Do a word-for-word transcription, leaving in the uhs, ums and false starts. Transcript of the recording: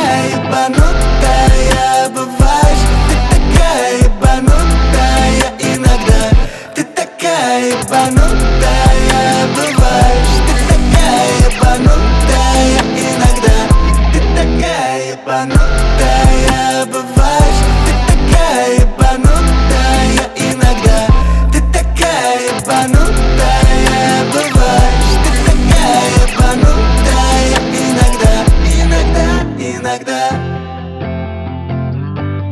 такая ебанутая, бываешь. Ты такая ебанутая иногда. Ты такая ебанутая, бываешь. Ты такая ебанутая иногда. Ты такая ебанутая, бываешь.